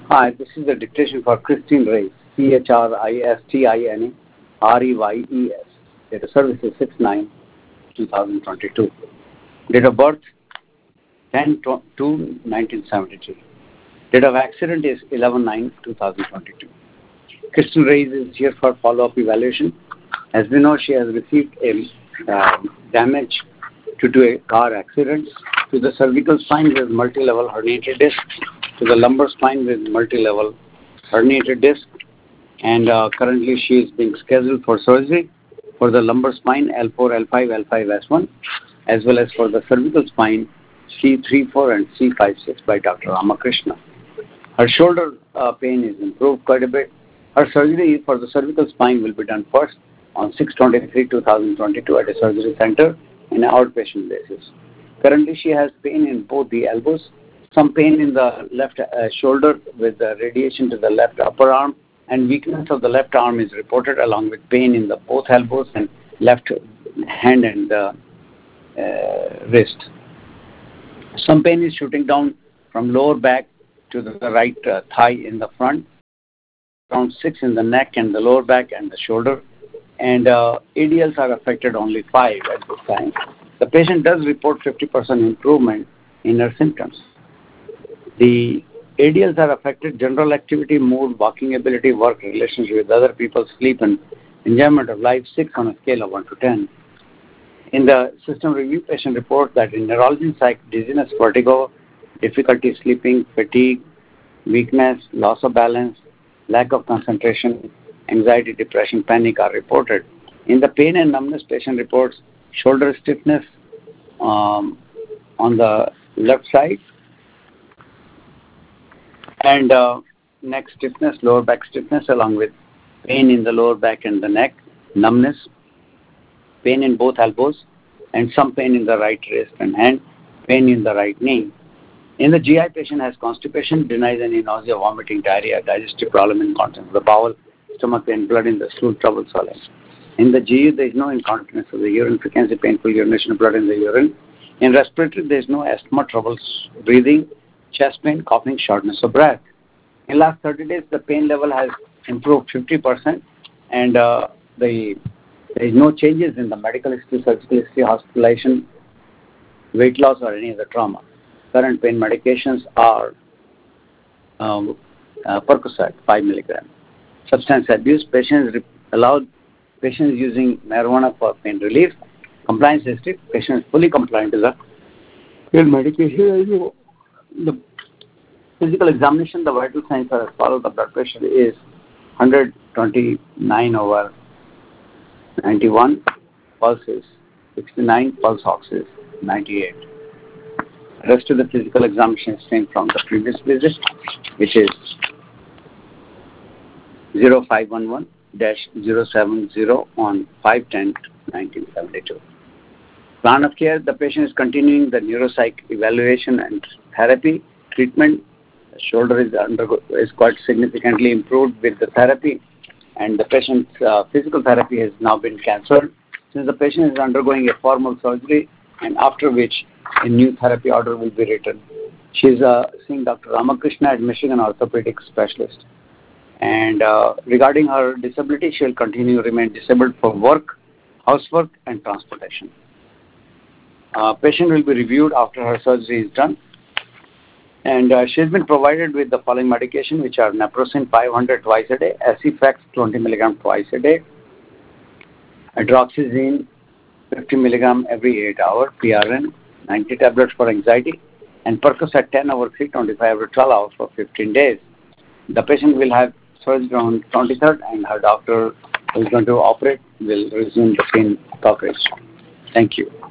Hi, this is the dictation for Christine Reyes, Christine Reyes. Date of service is 6/9/2022. Date of birth 10/2/1973. Date of accident is 11/9/2022. Christine Reyes is here for follow-up evaluation. As we know, she has received a damage due to a car accident. To the cervical spine with multi-level herniated disc, to the lumbar spine with multi-level herniated disc, and currently she is being scheduled for surgery for the lumbar spine L4, L5, L5S1, as well as for the cervical spine C34 and C56 by Dr. Ramakrishna. Her shoulder pain is improved quite a bit. Her surgery for the cervical spine will be done first on 6/23/2022 at a surgery center in an outpatient basis. Currently, she has pain in both the elbows, some pain in the left shoulder with radiation to the left upper arm, and weakness of the left arm is reported along with pain in the both elbows and left hand and wrist. Some pain is shooting down from lower back to the right thigh in the front, around 6 in the neck and the lower back and the shoulder, and ADLs are affected only 5 at this time. The patient does report 50% improvement in her symptoms. The ADLs are affected general activity, mood, walking ability, work, relationship with other people, sleep, and enjoyment of life, 6 on a scale of 1 to 10. In the system review, patient reports that in neurology and psych, dizziness, vertigo, difficulty sleeping, fatigue, weakness, loss of balance, lack of concentration, anxiety, depression, panic are reported. In the pain and numbness, patient reports shoulder stiffness on the left side and neck stiffness, lower back stiffness, along with pain in the lower back and the neck, numbness, pain in both elbows, and some pain in the right wrist and hand, pain in the right knee. In the GI, patient has constipation, denies any nausea, vomiting, diarrhea, digestive problem, incontinence of the bowel, stomach pain, blood in the stool, trouble swallowing. In the GU, there is no incontinence of the urine, frequency, painful urination of blood in the urine. In respiratory, there is no asthma, troubles breathing, chest pain, coughing, shortness of breath. In last 30 days, the pain level has improved 50%, and there is no changes in the medical history, surgical history, hospitalization, weight loss, or any other trauma. Current pain medications are Percocet, 5 milligrams. Substance abuse, patients using marijuana for pain relief. Compliance history, patient is fully compliant to the pain medication. The physical examination, the vital signs are as follows. The blood pressure is 129/91, pulse is 69, pulse ox is 98. The rest of the physical examination is same from the previous visit, which is 0511-070 on 5/10/1972. Plan of care, the patient is continuing the neuropsych evaluation and therapy treatment. The shoulder is quite significantly improved with the therapy, and the patient's physical therapy has now been cancelled since the patient is undergoing a formal surgery, and after which a new therapy order will be written. She is seeing Dr. Ramakrishna at Michigan orthopedic specialist. And regarding her disability, she will continue to remain disabled for work, housework, and transportation. Patient will be reviewed after her surgery is done. And she has been provided with the following medication, which are naproxen 500 twice a day, Acifex 20 milligram twice a day, hydroxyzine 50 milligram every 8 hours, PRN 90 tablets for anxiety, and Percocet 10 over 3, 25 every 12 hours for 15 days. The patient will have surgery on 23rd, and her doctor who is going to operate will resume the pain coverage. Thank you.